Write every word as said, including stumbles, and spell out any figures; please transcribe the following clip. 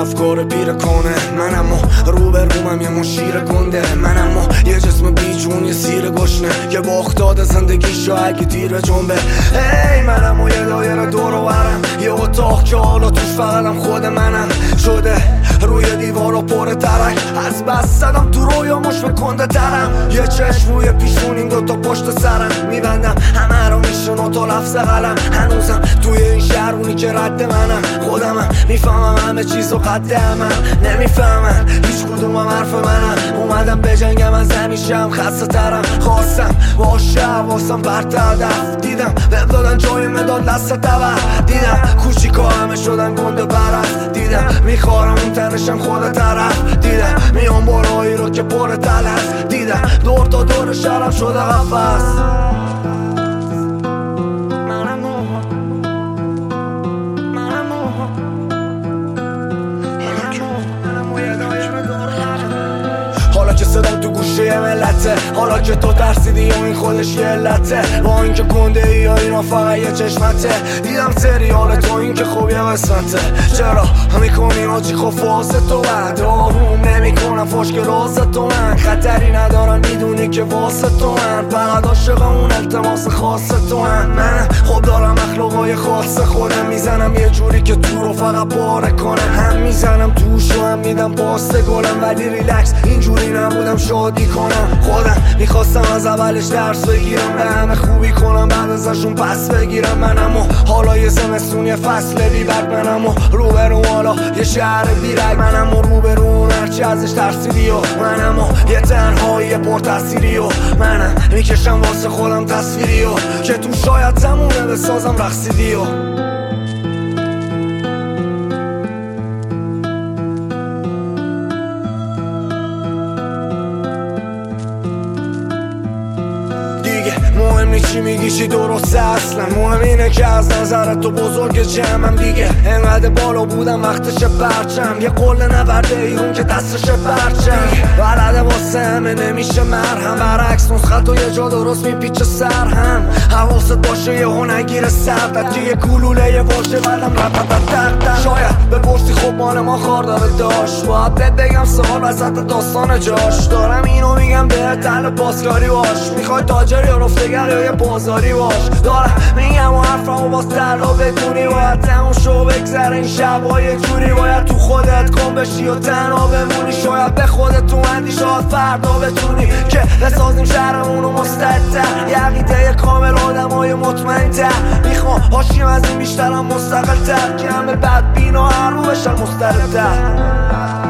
افکار پیر کنه. من اما رو به رومم یه مشیر گنده. من اما یه جسم بیجون، یه سیر گشنه که با اختاد زندگیشو اگه دیر جنبه. ای من اما یه دایره دور و برم، یه اتاق که حالا توش فقطم خود منم شده. روی دیوار و پر ترک از بس زدم تو رویاموش بکنده ترم. یه چشم روی پیشون، این دوتا پشت سرم میبندم همه رو میشون تا لفظ قلم. هنوزم توی این شهرونی که رد منم، خودمم میفهمم همه چیز و قد همم نمیفهمن هیچ کدومم حرف منم. اومدم بجنگم از همیشم خسته ترم، خواستم باشه حواسم برت هدف. دیدم بهم دادن جای مداد دست تبر. دیدم کوچیکا همه شدن گنده برف. دیدم میخوارم اون تنشم خود طرف. دیدم میام بالایی رو که پر تلف. دیدم دور تا دور شهرم شده قفص. حالا که صدام تو گوشه ملته، حالا که تو ترسیدی و این خودش یه علته. با اینکه گنده ای یا اینا فقط یه چشمته. دیدم سریال تو این که خوب یه قسمته. چرا میکنی آجی خب واسه تو بعد آروم نمی کنم فاش که راز تو من خطری ندارم میدونی که واسه تو من فقط عاشق اون التماس خاص تو من. من خب دارم اخلاقای خاص خودم، میزنم یه جوری که تو رو فقط باره کنم. هم میزنم توش و هم میدم پاست گلم، ولی ریلکس اینجوری نبودم شادی کنم. خودم میخواستم از اولش درس بگیرم، به همه خوبی کنم بعد ازشون پس بگیرم. من اما حالا یه زمستون یه فصل بی برگ. من اما رو به رو حالا یه شهر بیرگ. من اما رو به رو هرچی ازش ترسیدی و من اما یه تنهایی پر تاثیری و منم میکشم واسه خودم تصویری و که تو شاید تمومه بسازم رقصیدی و مهم نی چی میگی چی درسته اصلا. مهم اینه که از نظرت تو بزرگ جمعم دیگه. انقدر بالا بودم وقتش پرچم، یه قول نورده ایرون که دستش پرچم. بلده واسه همه نمیشه مرهم، برعکس نسخت و یه جا درست میپیچه سر هم. حواست باشه یه هو نگیره سردت که یه گلوله یه واشه بردم رپت دردم. شاید بپرسی خب مال ما خار داره داشت، باید بهت بگم سوال وسط داستان جاش. دارم اینو میگم به تل پاسکاری باش، میخوای تاجر یا رفتگر یا یه بازاری باش. دارم میگم و حرفمو باز تنها بدونی، باید تموم شو بگذره این شبا یه جوری. باید تو خودت کن بشی و تنها بمونی، شاید به خودت تو اندی شاید فردا بتونی که بسازیم شهرمونو مستعدتر. یه عقیده کامل آدم های مطمئن تر، میخوام هاشیم از این بیشترم مستقل تر که همه بدبین و هر رو بشن مستعدتر.